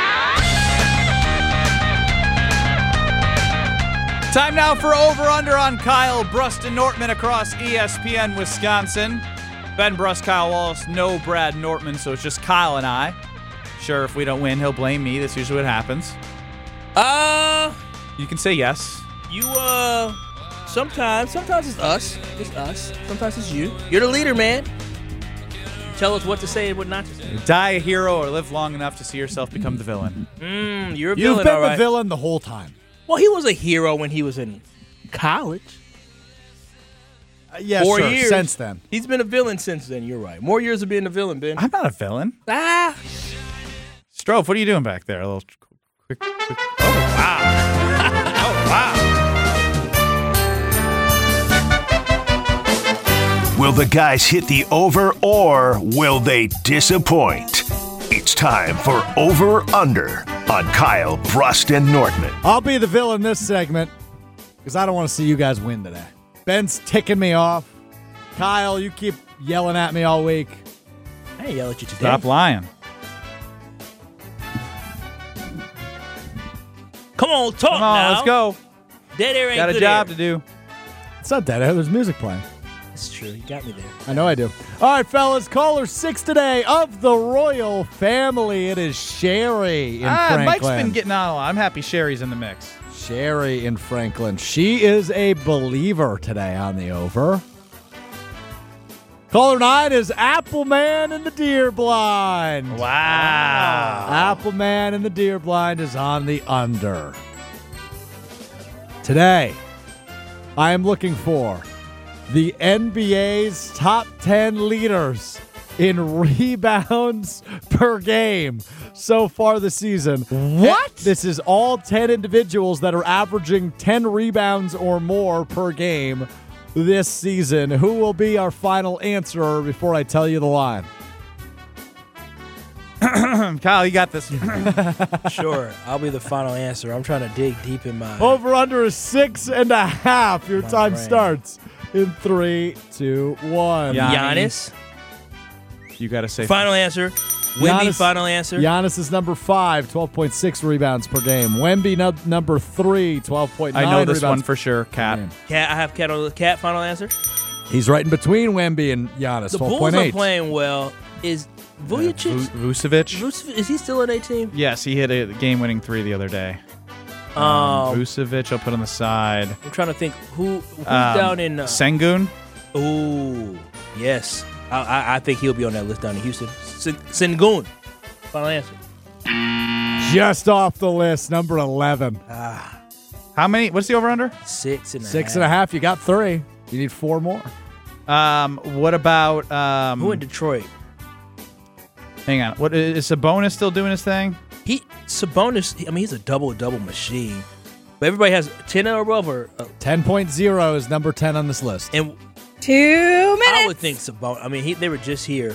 Time now for over-under on Kyle Bruston Nortman across E S P N Wisconsin. Ben Brust, Kyle Wallace, no Brad Nortman, so it's just Kyle and I. Sure, if we don't win, he'll blame me. That's usually what happens. Uh, You can say yes. you, uh, sometimes, sometimes it's us. It's us. Sometimes it's you. You're the leader, man. Tell us what to say and what not to say. Die a hero or live long enough to see yourself become the villain. Mm, you're a You've villain, been all the right. villain the whole time. Well, he was a hero when he was in college. Uh, yeah, Four sure. years. Since then. He's been a villain since then. You're right. More years of being a villain, Ben. I'm not a villain. Ah. Strofe, what are you doing back there? A little quick, quick. Oh, wow. oh, wow. Will the guys hit the over or will they disappoint? It's time for Over Under on Kyle Bruston Nortman. I'll be the villain this segment because I don't want to see you guys win today. Ben's ticking me off. Kyle, you keep yelling at me all week. I ain't yell at you today. Stop lying. Come on, talk Come on, now. let's go. Dead air ain't Got a good job air. to do. It's not that. There's music playing. That's true. You got me there. I know I do. All right, fellas. Caller six today of the royal family. It is Sherry in Ah, Franklin. Mike's been getting on a lot. I'm happy Sherry's in the mix. Sherry in Franklin. She is a believer today on the over. Caller nine is Appleman in the deer blind. Wow. Appleman in the deer blind is on the under. Today, I am looking for the N B A's top ten leaders in rebounds per game so far this season. What? This is all ten individuals that are averaging ten rebounds or more per game this season. Who will be our final answerer before I tell you the line? Kyle, you got this. Sure. I'll be the final answer. I'm trying to dig deep in my... Over under is six and a half. Your My time brain. starts in three, two, one. Yanni. Giannis. You got to say Final answer. Wemby, Giannis- final answer. Giannis is number five, twelve point six rebounds per game. Wemby, no, number three, twelve point nine I know this rebounds one for sure, per Cat. game. Cat, I have Cat on the Cat, final answer. He's right in between Wemby and Giannis, The twelve Bulls point are eight. playing well. Is Vujicic... Vu- Vucevic? Vucevic- Is he still in a team? Yes, he hit a game-winning three the other day. Um, Um, Vucevic, I'll put on the side. I'm trying to think who who's Um, down in... Uh, Sengun? Ooh, yes. I, I, I think he'll be on that list down in Houston. Sen- Sengun. Final answer. Just off the list, number eleven. Ah, How many? What's the over-under? six and a Six half. and a half. You got three. You need four more. Um, what about... Um, Who in Detroit? Hang on. What is Sabonis still doing his thing? He Sabonis. I mean, he's a double-double machine. But everybody has ten or above, or uh, ten point oh is number ten on this list. and Two minutes. I would think Sabonis. I mean, he, they were just here.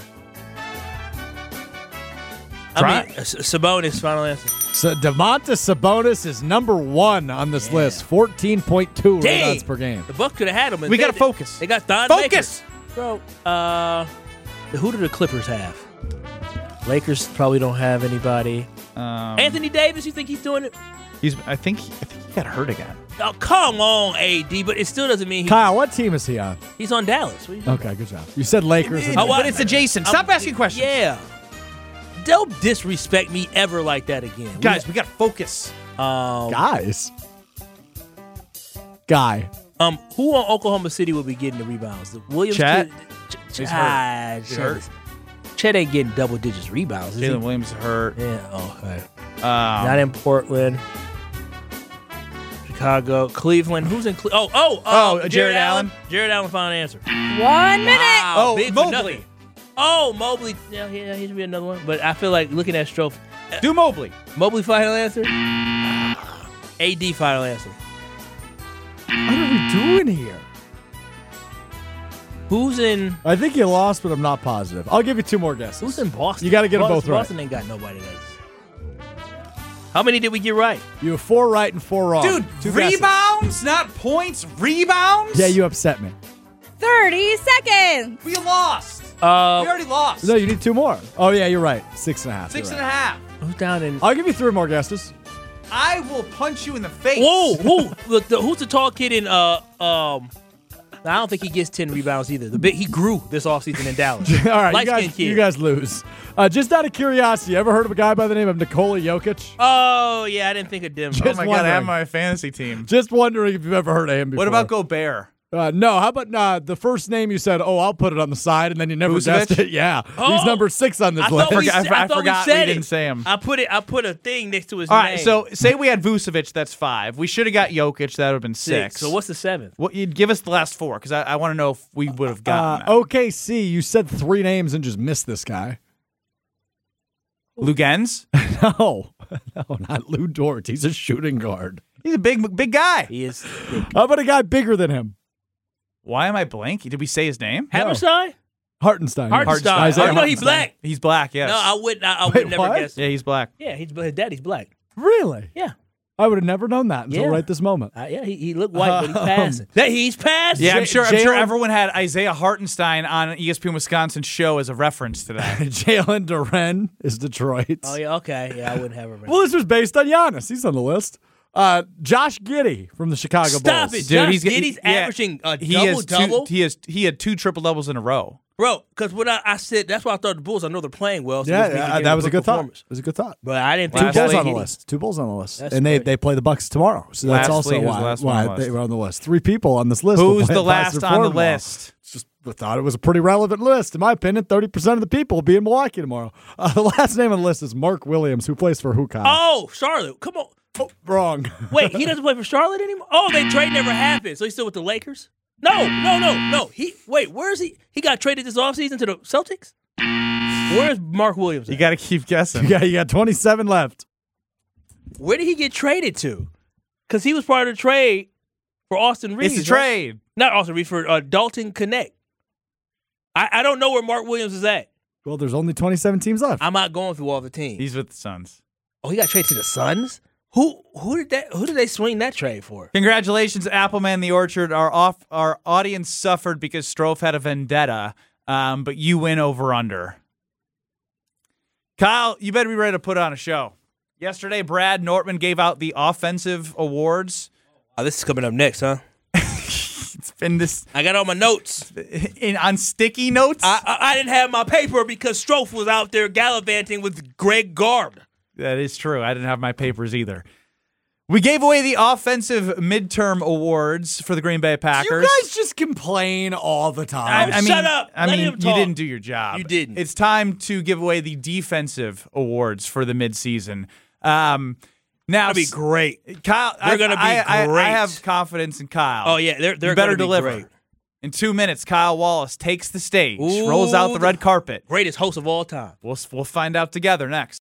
Try. I mean, uh, Sabonis. Final answer. So Domantas Sabonis is number one on this list, fourteen point two Dang. rebounds per game. The Bucks could have had him. and We they- got to focus. They got Thon Focus! Maker. Bro, uh, who do the Clippers have? Lakers probably don't have anybody. Um, Anthony Davis, you think he's doing it? he's. I think. I think he got hurt again. Oh, come on, A D, but it still doesn't mean he, Kyle, what team is he on? he's on Dallas. What are you talking Okay, good job. You said Lakers. and- Oh, well, but it's adjacent. Stop I'm- asking questions. Yeah. Don't disrespect me ever like that again. We- Guys, we got to focus. um, Guys. Guy. um, who on Oklahoma City will be getting the rebounds? The Williams Chet? kid? Ch- He's Ch- hurt. ah, He's Chet hurt. is- Chet ain't getting double digits rebounds. Is he? Jalen Williams is hurt. Yeah. Oh, okay. Um, Not in Portland. Chicago, Cleveland. Who's in Cleveland? Oh, oh, Oh, uh, Jared Allen? Jared Allen, final answer. One minute. Wow, Oh, big for Mobley. nothing. Oh, Mobley. Yeah, yeah, he should be another one. But I feel like looking at Strofe. Do Mobley. Mobley, final answer. A D, final answer. What are we doing here? Who's in? I think you lost, but I'm not positive. I'll give you two more guesses. Who's in Boston? You got to get them Boston, both right. Boston ain't got nobody that's. How many did we get right? You have four right and four wrong. Dude, Two guesses. rebounds, not points. Rebounds? Yeah, you upset me. thirty seconds. We lost. Uh, we already lost. No, you need two more. Oh, yeah, you're right. Six and a half. Six You're and a right. half. Who's down in? I'll give you three more guesses. I will punch you in the face. Whoa, whoa! Look, the, who's the tall kid in? Uh, um, I don't think he gets ten rebounds either. The big he grew this offseason in Dallas. All right, you Light-skinned guys, kid. you guys lose. Uh, just out of curiosity, ever heard of a guy by the name of Nikola Jokic? Oh yeah, I didn't think of Denver. Oh my god, I have wondering. my fantasy team. Just wondering if you've ever heard of him before. What about Gobert? Uh, no, how about uh, the first name you said, oh, I'll put it on the side, and then you never Vucevic? guessed it? Yeah. Oh. He's number six on this I list. thought we, I said, for- I I thought forgot we we said didn't it. say him. I put it. I put a thing next to his All name. right, so say we had Vucevic, that's five. We should have got Jokic, that would have been six. six. So what's the seventh? What you'd give us the last four, because I, I want to know if we would have gotten Uh, that. O K C, you said three names and just missed this guy. Lugens? No, no, not Lou Dort. He's a shooting guard. He's a big, big guy. He is How about a guy bigger than him? Why am I blank? Did we say his name? Hammerstein. Hartenstein. Hartenstein. Isaiah Oh no, he's Hartenstein. black. He's black, yes. No, I would. I, I Wait, would never what? guess. yeah, he's black. Yeah, he's his daddy's black. Really? Yeah. I would have never known that until Yeah. right this moment. Uh, yeah, he, he looked white, but he's Um, passing. That he's passing. Yeah, I'm J- sure. I'm sure Jalen- everyone had Isaiah Hartenstein on E S P N Wisconsin's show as a reference to that. Jalen Duren is Detroit. Oh yeah. Okay. Yeah, I wouldn't have a. Well, this was based on Giannis. He's on the list. Uh, Josh Giddey from the Chicago Stop Bulls. it, Dude, Josh he's Giddey's yeah, averaging a he double has two, double. He has he had two triple doubles in a row. Bro, because when I, I said that's why I thought the Bulls. I know they're playing well. So Yeah, this means yeah, they're that getting was a good thought. performance. It was a good thought. But I didn't Two think Lastly, Bulls on the Giddey- list. Two Bulls on the list, That's and they great. they play the Bucks tomorrow. So that's Lastly, also who's why, the last one why on the they list? were on the list. Three people on this list. will Who's play the Past last or on four the tomorrow. list? It's just I thought it was a pretty relevant list, in my opinion. Thirty percent of the people will be in Milwaukee tomorrow. Uh, the last name on the list is Mark Williams, who plays for Hookah. Oh, Charlotte. Come on. Oh, wrong. Wait, he doesn't play for Charlotte anymore? Oh, they trade never happened. So he's still with the Lakers? No, no, no, no. He wait, where is he? He got traded this offseason to the Celtics? Where's Mark Williams at? You got to keep guessing. You got you got twenty-seven left. Where did he get traded to? Because he was part of the trade for Austin Reeves. It's a right? trade. Not Austin Reeves, for uh, Dalton Connect. I, I don't know where Mark Williams is at. Well, there's only twenty-seven teams left. I'm not going through all the teams. He's with the Suns. Oh, he got traded to the Suns? Who who did that who did they swing that trade for? Congratulations, Appleman the Orchard. Our off our audience suffered because Strofe had a vendetta, um, but you win over under. Kyle, you better be ready to put on a show. Yesterday, Brad Nortman gave out the offensive awards. Oh, this is coming up next, huh? It's been this. I got all my notes in on sticky notes. I, I I didn't have my paper because Strofe was out there gallivanting with Greg Gard. That is true. I didn't have my papers either. We gave away the offensive midterm awards for the Green Bay Packers. You guys just complain all the time. I, I mean, shut up. I Let mean, him you talk. didn't do your job. You didn't. It's time to give away the defensive awards for the midseason. Um, now, That'd be great. Kyle, They're I, gonna be I, I, great. I have confidence in Kyle. Oh yeah, they're they're you better gonna be deliver. great. In two minutes, Kyle Wallace takes the stage, rolls out Ooh, the red carpet. Greatest host of all time. We'll we'll find out together next.